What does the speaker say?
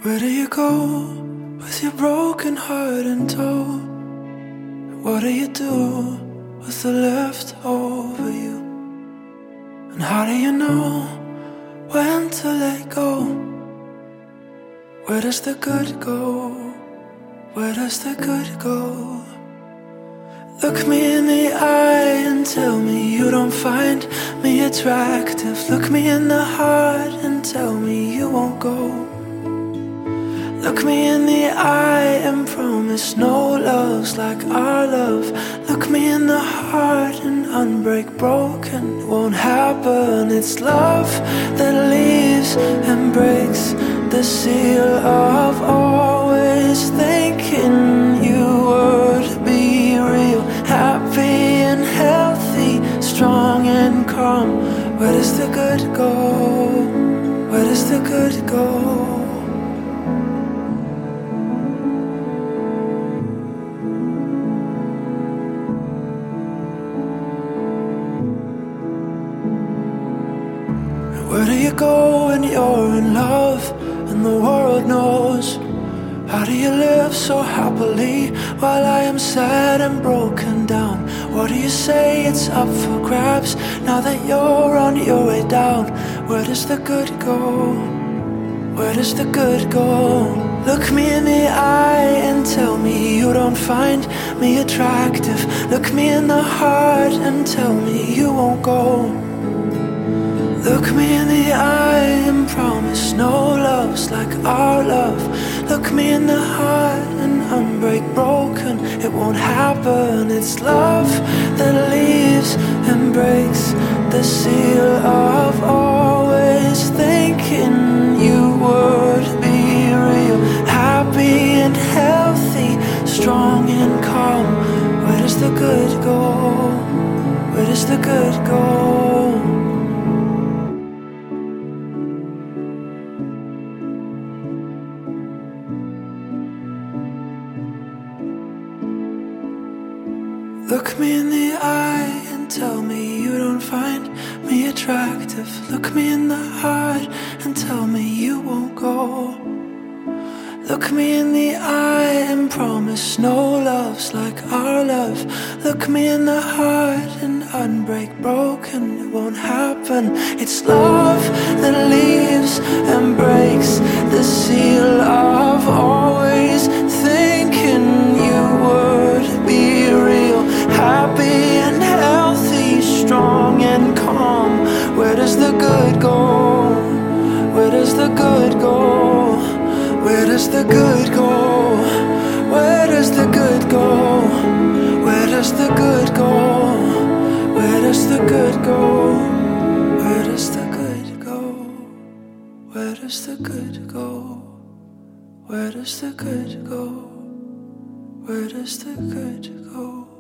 Where do you go with your broken heart in tow? What do you do with the left over you? And how do you know when to let go? Where does the good go? Where does the good go? Look me in the eye and tell me you don't find me attractive. Look me in the heart and tell me you won't go. Look me in the eye and promise no love's like our love. Look me in the heart and unbreak broken. It won't happen. It's love that leaves and breaks the seal of always thinking you would be real, happy and healthy, strong and calm. Where does the good go? Where does the good go? Where do you go when you're in love and the world knows? How do you live so happily while I am sad and broken down? What do you say it's up for grabs now that you're on your way down? Where does the good go? Where does the good go? Look me in the eye and tell me you don't find me attractive. Look me in the heart and tell me you won't go. Look me in the eye and promise no love's like our love. Look me in the heart and unbreak broken. It won't happen. It's love that leaves and breaks the seal of always thinking you would be real, happy and healthy, strong and calm. Where does the good go? Where does the good go? Look me in the eye and tell me you don't find me attractive. Look me in the heart and tell me you won't go. Look me in the eye and promise no love's like our love. Look me in the heart and unbreak broken. It won't happen. It's love that leaves and breaks the seal of always thinking you would be real, happy and healthy, strong and calm. Where does the good go? Where does the good go? Where does the good go? Where does the good go? Where does the good go? Where does the good go? Where does the good go? Where does the good go? Where does the good go? Where does the good go?